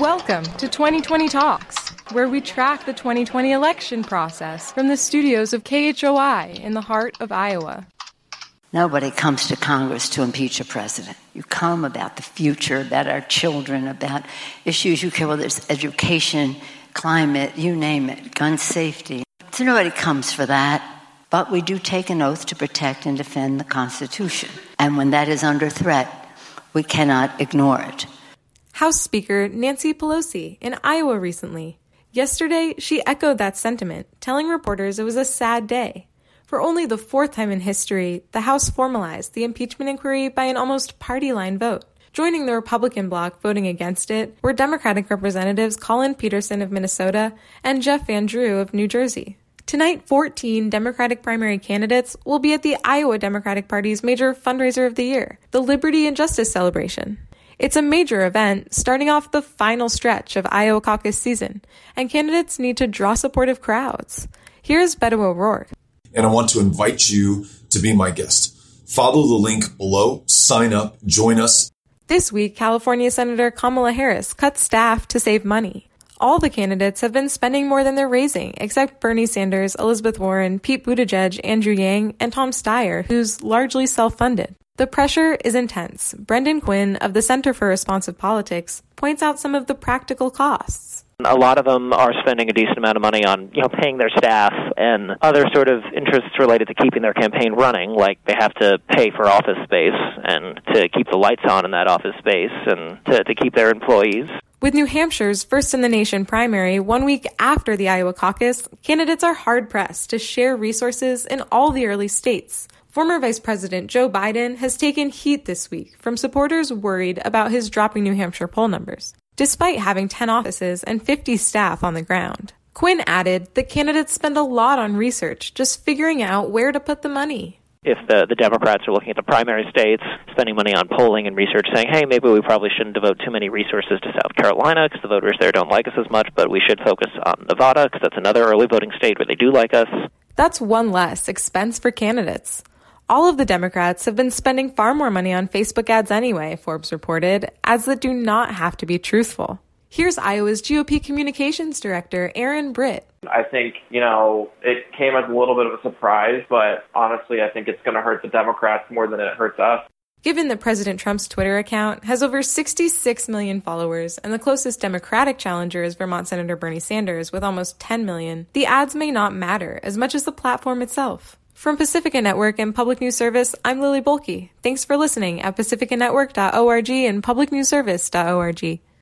Welcome to 2020 Talks, where we track the 2020 election process from the studios of KHOI in the heart of Iowa. Nobody comes to Congress to impeach a president. You come about the future, about our children, about issues you care, whether it's education, climate, you name it, gun safety. So nobody comes for that. But we do take an oath to protect and defend the Constitution. And when that is under threat, we cannot ignore it. House Speaker Nancy Pelosi in Iowa recently. Yesterday, she echoed that sentiment, telling reporters it was a sad day. For only the fourth time in history, the House formalized the impeachment inquiry by an almost party-line vote. Joining the Republican bloc voting against it were Democratic Representatives Collin Peterson of Minnesota and Jeff Van Drew of New Jersey. Tonight, 14 Democratic primary candidates will be at the Iowa Democratic Party's major fundraiser of the year, the Liberty and Justice Celebration. It's a major event starting off the final stretch of Iowa caucus season, and candidates need to draw supportive crowds. Here's Beto O'Rourke. And I want to invite you to be my guest. Follow the link below, sign up, join us. This week, California Senator Kamala Harris cut staff to save money. All the candidates have been spending more than they're raising, except Bernie Sanders, Elizabeth Warren, Pete Buttigieg, Andrew Yang, and Tom Steyer, who's largely self-funded. The pressure is intense. Brendan Quinn of the Center for Responsive Politics points out some of the practical costs. A lot of them are spending a decent amount of money on, paying their staff and other sort of interests related to keeping their campaign running, like they have to pay for office space and to keep the lights on in that office space and to keep their employees. With New Hampshire's first-in-the-nation primary 1 week after the Iowa caucus, candidates are hard-pressed to share resources in all the early states. Former Vice President Joe Biden has taken heat this week from supporters worried about his dropping New Hampshire poll numbers, despite having 10 offices and 50 staff on the ground. Quinn added that candidates spend a lot on research, just figuring out where to put the money. If the Democrats are looking at the primary states, spending money on polling and research, saying, hey, maybe we probably shouldn't devote too many resources to South Carolina because the voters there don't like us as much, but we should focus on Nevada because that's another early voting state where they do like us. That's one less expense for candidates. All of the Democrats have been spending far more money on Facebook ads anyway, Forbes reported, ads that do not have to be truthful. Here's Iowa's GOP Communications Director, Aaron Britt. I think, it came as a little bit of a surprise, but honestly, I think it's going to hurt the Democrats more than it hurts us. Given that President Trump's Twitter account has over 66 million followers and the closest Democratic challenger is Vermont Senator Bernie Sanders with almost 10 million, the ads may not matter as much as the platform itself. From Pacifica Network and Public News Service, I'm Lily Bolke. Thanks for listening at pacificanetwork.org and publicnewsservice.org.